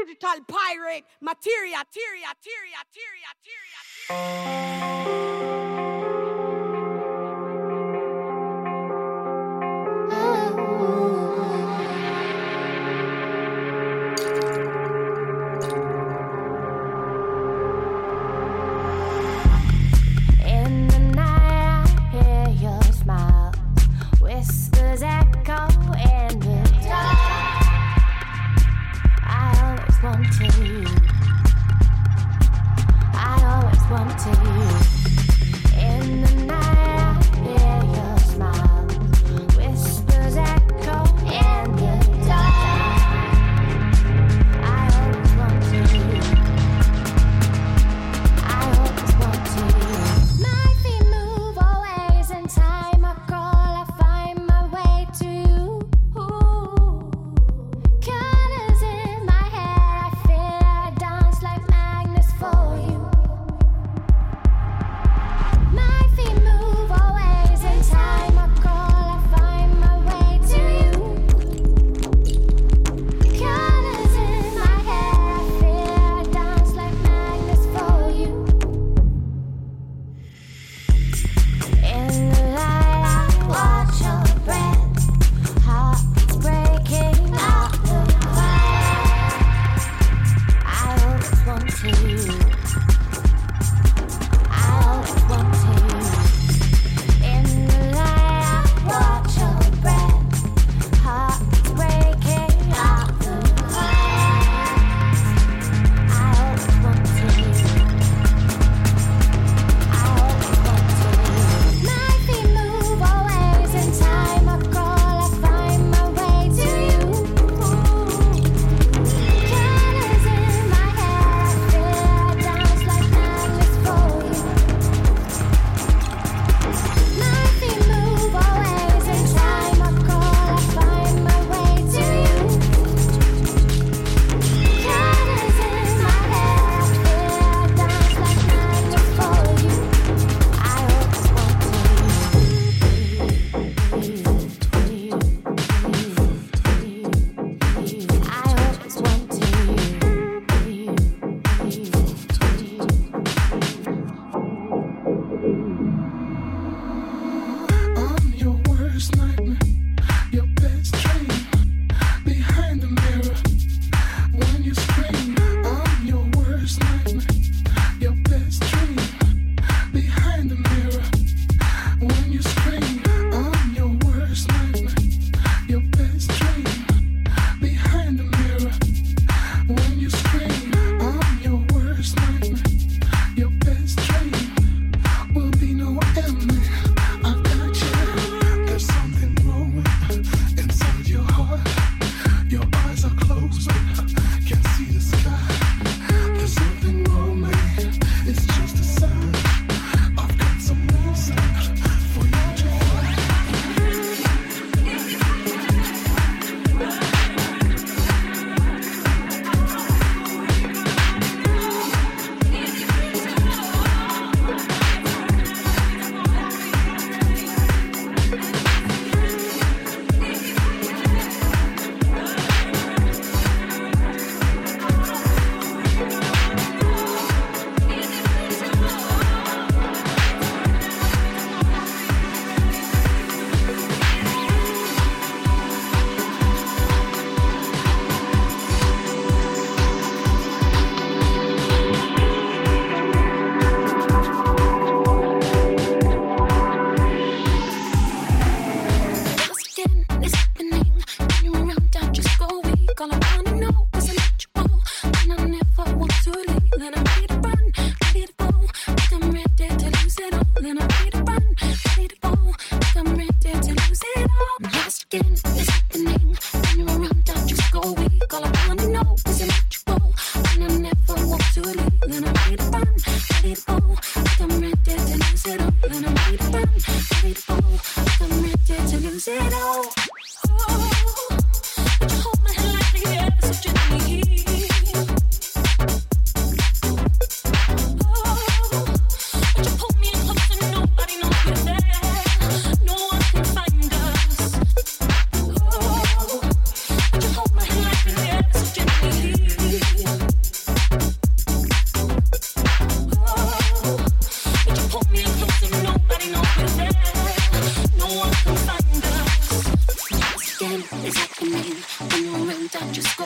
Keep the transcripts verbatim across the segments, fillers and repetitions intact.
digital pirate material, teria, teria, teria, teria, In the night, I hear your smile. Whispers echo in the dark. I always wanted you. I always wanted you. In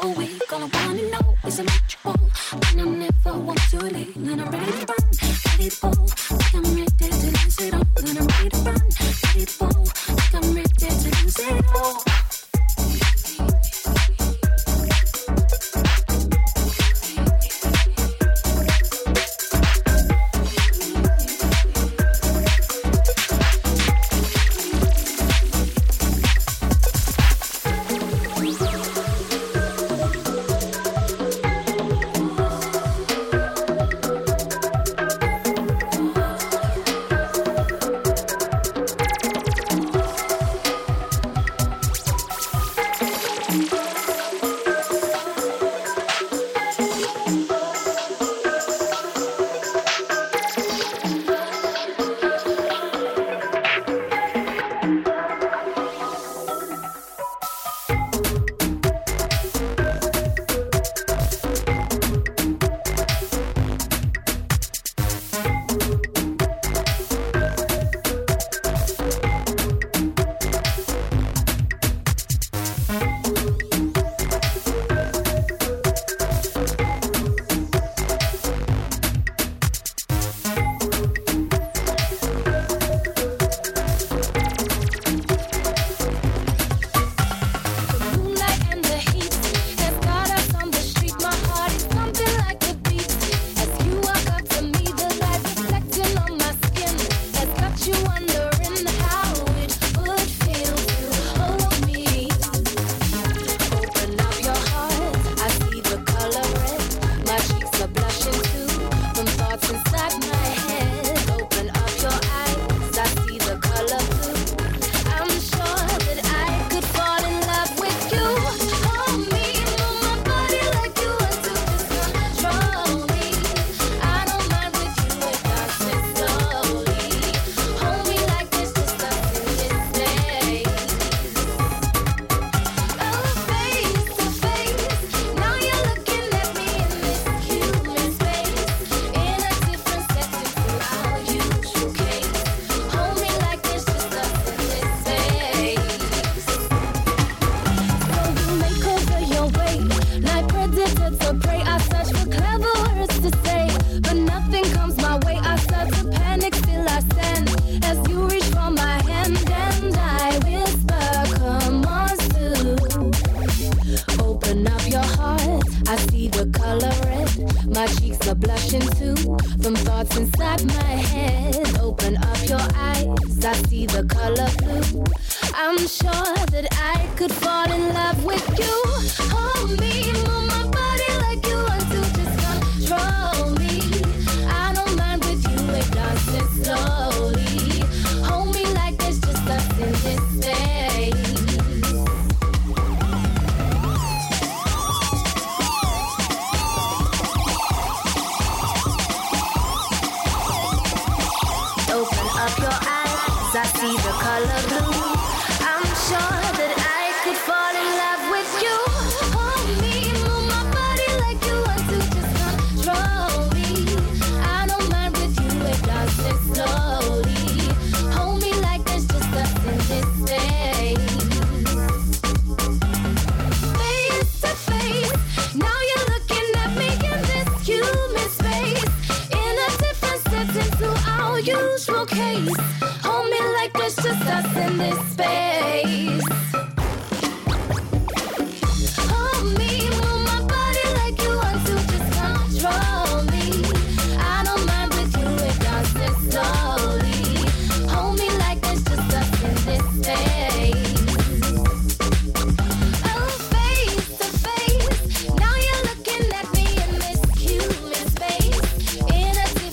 so weak. All I wanna know is electrical. And I never want to leave. And I'm ready to burn, ready to go. Like I'm ready to lose it all. And I'm ready to burn, ready to go. Like I'm ready to lose it all.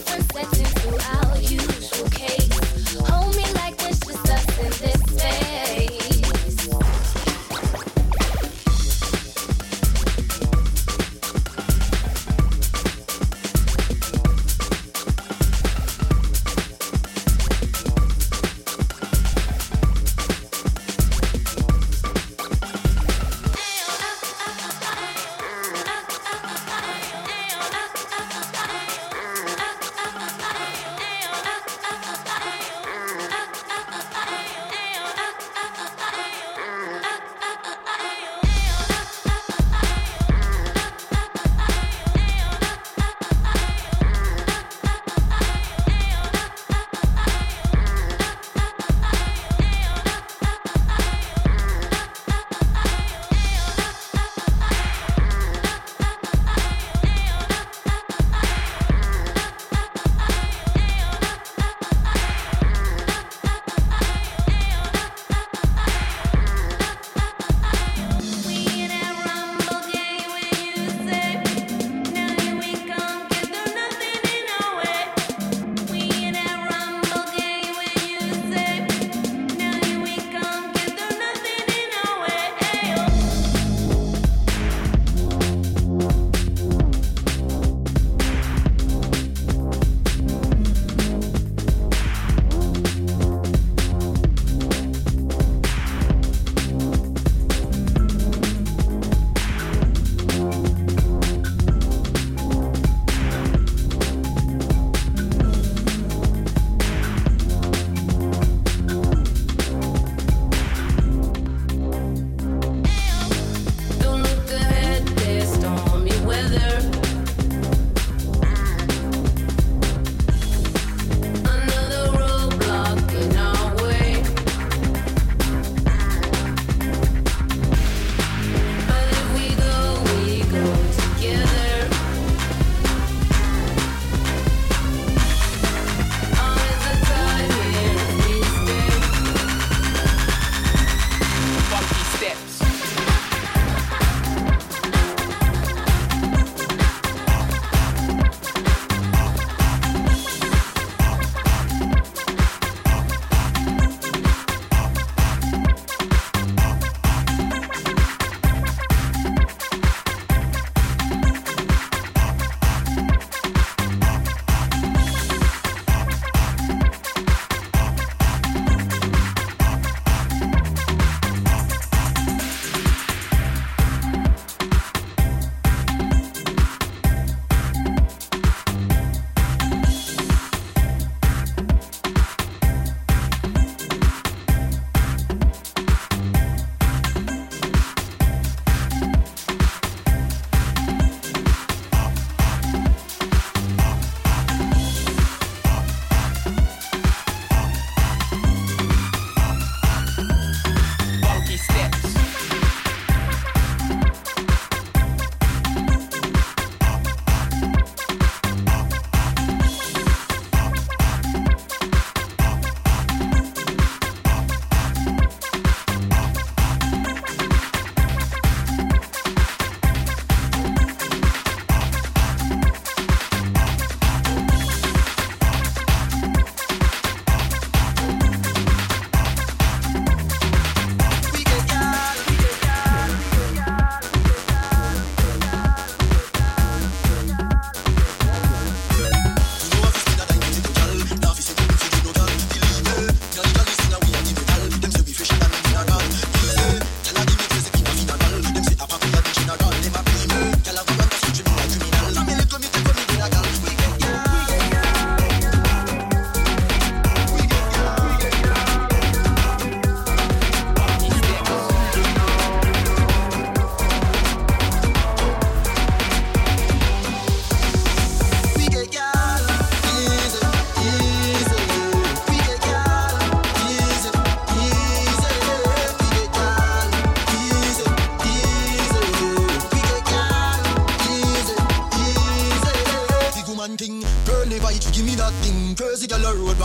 Hold me like this, just us in this space.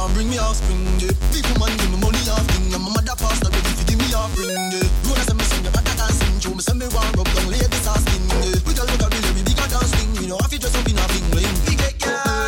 want bring me offspring, yeah. Big woman give me money off thing, and my mother pastor ready to give me offering, yeah. Road as a me send you back and sing, show me send me one rub down ladies asking, yeah. We just look at really bigger than swing, you know. I feel just up in a bling bling. We get girl.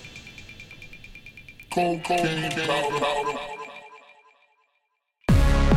If I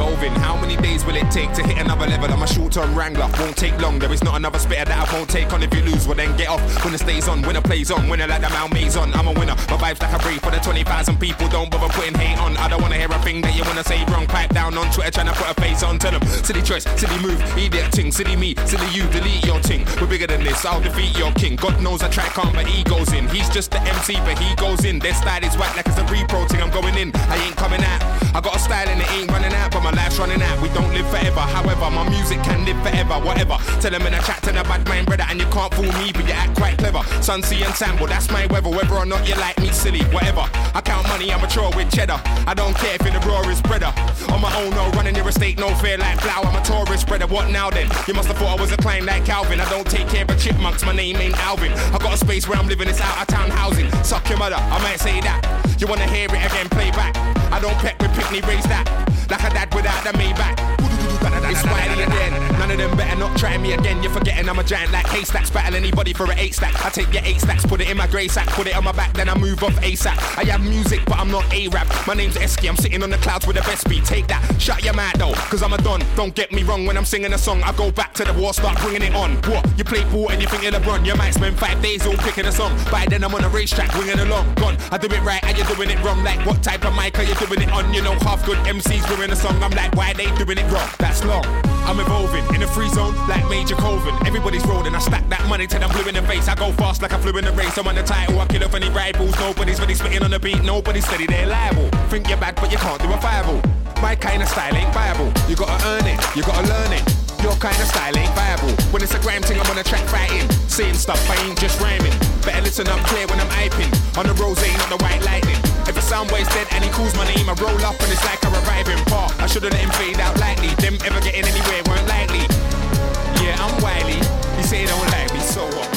evolving. How many days will it take to hit another level? I'm a short-term wrangler, won't take long. There is not another spitter that I won't take on. If you lose, well then get off. Winner stays on, winner plays on. Winner like the Mount Maison, I'm a winner. My vibe's like a break for the twenty thousand people. Don't bother putting hate on. I don't wanna hear a thing that you wanna say wrong. Pipe down on Twitter trying to put a face on. Tell them, silly choice, silly move, idiot ting. Silly me, silly you, delete your ting. We're bigger than this, I'll defeat your king. God knows I try calm, but he goes in. He's just the M C, but he goes in. Their style is whack like it's a repro ting. I'm going in, I ain't coming out. I got a style and it ain't running out, but my life's running out. We don't live forever, however, my music can live forever, whatever. Tell them in a chat to the bad mind brother, and you can't fool me, but you act quite clever. Sun, sea and sand, well that's my weather, whether or not you like me silly, whatever. I count money, I'm mature with cheddar. I don't care if you're the rawest breader. On my own, no running your estate, no fear like flour. I'm a tourist spreader, what now then? You must have thought I was a climb like Calvin. I don't take care of chipmunks, my name ain't Alvin. I got a space where I'm living, it's out of town housing. Suck your mother, I might say that. You wanna hear it again, play back. I don't peck with Pickney, raise that. Like a dad without the Maybach. It's Wiley again. None of them better not try me again. You're forgetting I'm a giant like haystacks. Battle anybody for an eight stack. I take your eight stacks, put it in my grey sack, put it on my back, then I move off ASAP. I have music, but I'm not A-rap. My name's Esky, I'm sitting on the clouds with the best beat. Take that, shut your mouth though, cause I'm a don. Don't get me wrong, when I'm singing a song, I go back to the war, start bringing it on. What? You play ball and you think you're LeBron. You might spend five days all picking a song. By then I'm on a racetrack, winging along. Gone, I do it right and you're doing it wrong. Like what type of mic are you doing it on? You know half good M Cs doing a song. I'm like, why they doing it wrong? That's long. I'm evolving in a free zone like Major Colvin. Everybody's rolling, I stack that money till I'm blue in the face. I go fast like I flew in the race. I'm on the title, I kill off any rivals. Nobody's really spitting on the beat, nobody's steady, they're liable. Think you're bad, but you can't do a five-all. My kind of style ain't viable. You gotta earn it, you gotta learn it. Your kind of style ain't viable. When it's a grime thing, I'm on a track fighting. Saying stuff, I ain't just rhyming. Better listen up clear when I'm hyping. On the rose, not the white lightning. If a soundboy's dead and he calls my name, I roll up and it's like I revive him. Part, I should've let him fade out lightly. Them ever getting anywhere weren't likely. Yeah, I'm wily. You say you don't like me, so what?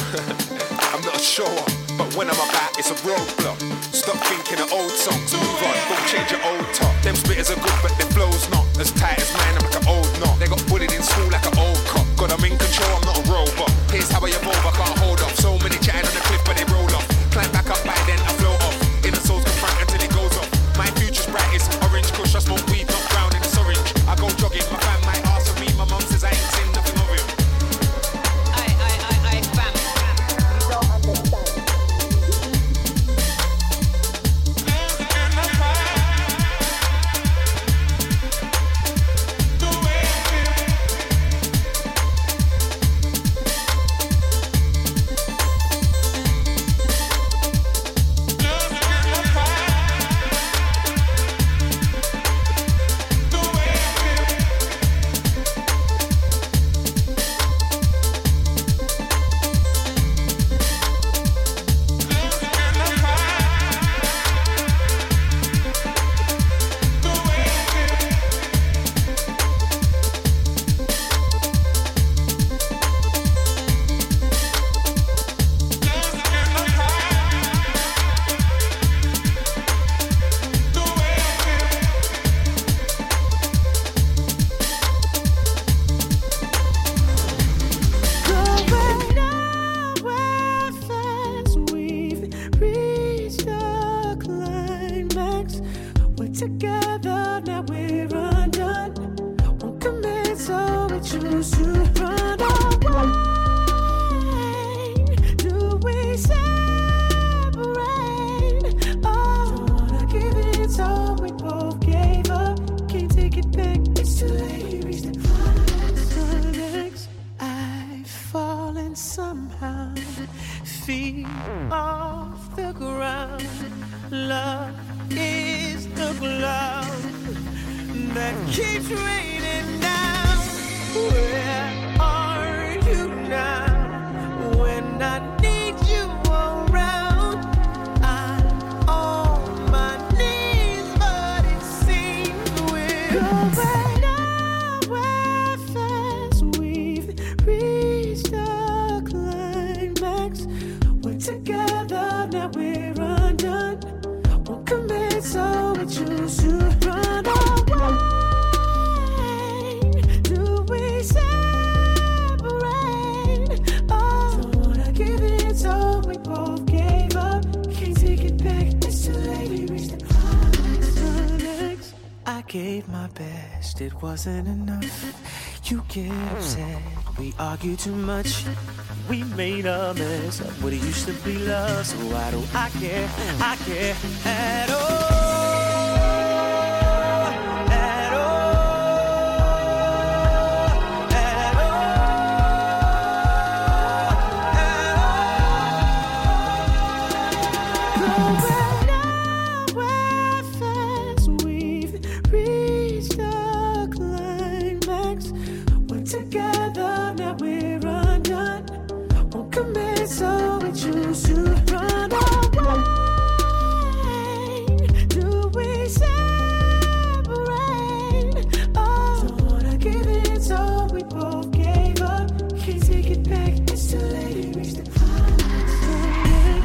I'm not a show-up, but when I'm about, it's a roadblock. Stop thinking of old songs, move on, don't change your old top. Them spitters are good, but their flow's not as tight as mine, I'm like an old knot. They got bullied in school like an old cop. God, I'm in control, I'm not a robot. Here's how I evolve, I can't hold off. So many chatting on the cliff, but they roll off. Climb back up by then, I float off. In the souls confront until it goes off. My future's bright, it's orange kush, I smoke weed, not brown, and it's orange. I go jogging, my fam might ask for me, my mum says I ain't seen nothing of him. I, I, I, I, fam. You don't understand. Keeps raining down. Where are you now? gave my best, it wasn't enough. You get upset, we argue too much. We made a mess of what it used to be love. So why do I care? I care at all. At all. At all. Nowhere fast, we've reached the climax. We're together, now we're undone. Won't commit, so we choose to run away. Do we separate? Oh, don't wanna give in, so we both gave up. Can't take it back, it's too late to reach the climax.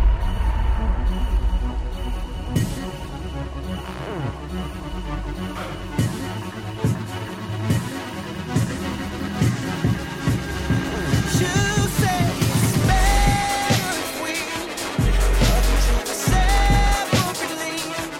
You say it's better if we love each other separately.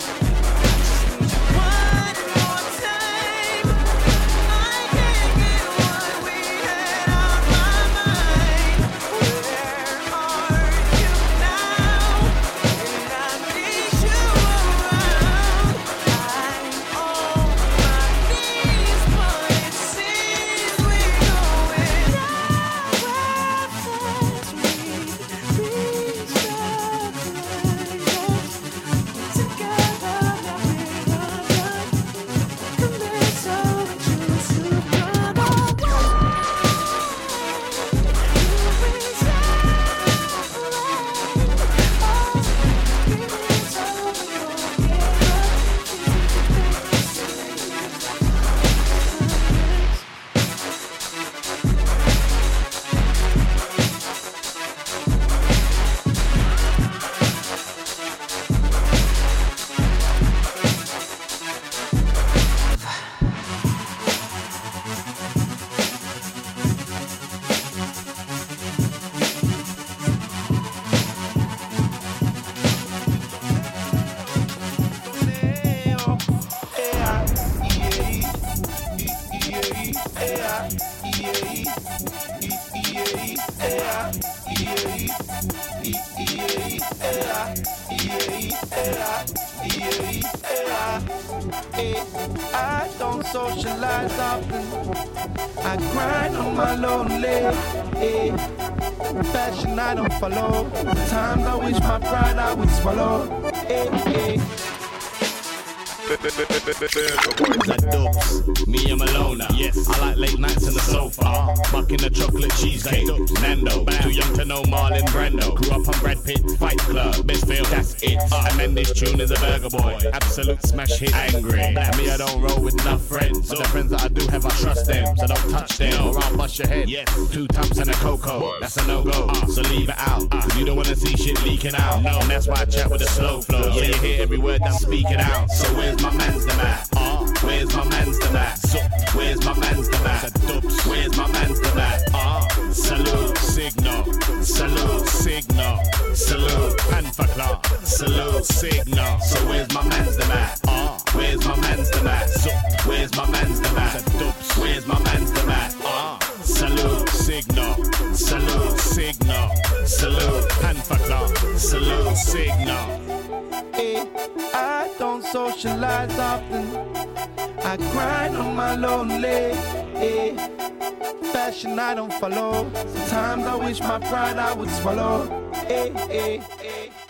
One more time, I can't get what we had on my mind. Where are you now? And I need you around. I'm on my knees, but it seems we're going nowhere fast. We reached the climax. Together, now we're undone. Commit, so we choose to run away. Do we separate? Oh, give it, so we both gave up. I don't socialize often. I grind on my lonely. Eh. Fashion I don't follow. Times I wish my pride I would swallow. Eh, eh. That dubs, me I'm a loner. Yes, I like late nights on the sofa, bucking the chocolate cheesecake. Nando, too young to know Marlon Brando. Grew up on Brad Pitt, Fight Club, best film, that's it. And then this tune is a burger boy, absolute smash hit. Angry, me I don't roll with enough friends, but the friends that I do have I trust them, so don't touch them or I'll bust your head. Yes, two taps and a cocoa, that's a no go. So leave it out, cause you don't wanna see shit leaking out. No, and that's why I chat with a slow flow, so you hear every word I'm speaking out. So where's my man's the mat? Uh, where's my man's the mat? So, where's my man's the mat? Where's my man's the mat? Uh, salute, signal, salute, signal, salute, Panther Club, salute, signal. So where's my man's the mat? Uh, where's my man's the mat? So, where's my man's the mat? Where's my man's the mat? Uh, salute, signal, salute, signal, salute, Panther Club, salute, signal. Eh, I don't socialize often. I grind on my lonely. Eh, fashion I don't follow. Sometimes I wish my pride I would swallow. Eh, eh, eh.